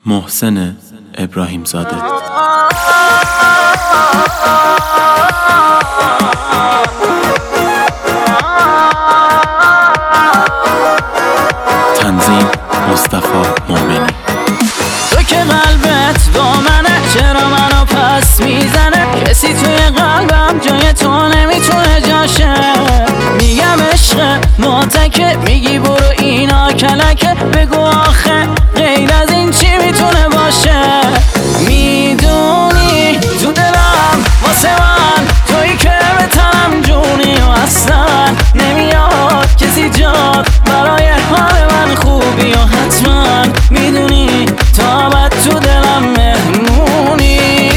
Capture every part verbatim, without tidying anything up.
محسن ابراهیم زاده. تنظیم مصطفی مومنی. تو که قلبت با منه، چرا منو پس میزنه؟ کسی توی قلبم جای تو نمیتونه جاشه. میگم عشق ماتکه، میگی برو اینا کلکه. بگو آخه غیر از این چی میتونه باشه؟ میدونی تو دلم واسه من تویی که به تنم جونی و اصلا نمیاد کسی جاد برای حال من خوبی. و حتما میدونی تا بعد تو دلم مهمونی.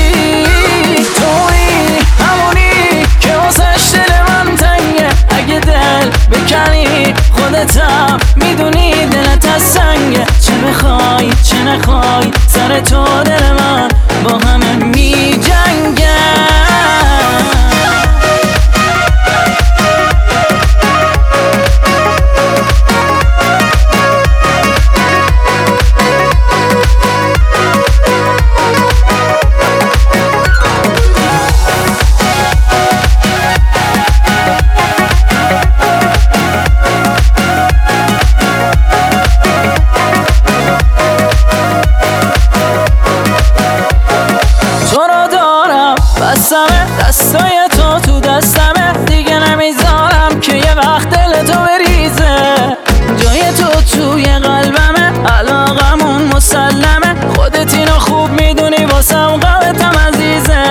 تویی همونی که واسش دل من تنگه. اگه دل بکنی خودتم میدونی دلت از سنگه. چه بخوای چه نخوای سر تو دل من با همه می جنگه. دستای تو تو دستمه، دیگه نمیذارم که یه وقت دل تو بریزه. جای تو توی قلبمه، علاقمون مسلمه. خودت اینو خوب میدونی واسم قلبتم عزیزه.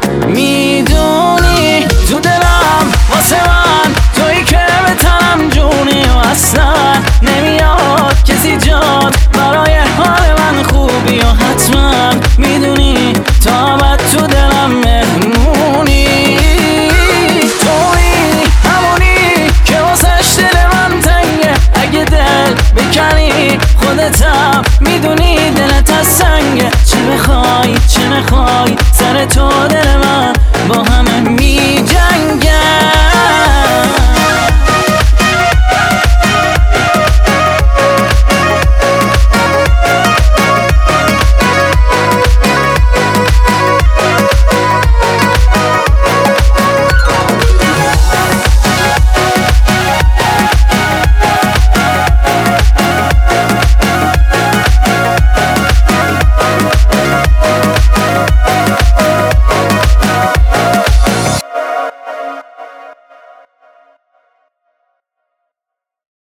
میدونی تو دلم واسه من تویی که به تنم جونی و اصلا نمیاد کسی جاد برای حال من خوبی. و حتما میدونی تا بعد تو دلم مهمونی. تویی همونی که واسش دل من تنگه. اگه دل بکنی خودتم میدونی دلت از سنگه. چه بخوای چه نخوای سر تو دل من با همه می جنگه.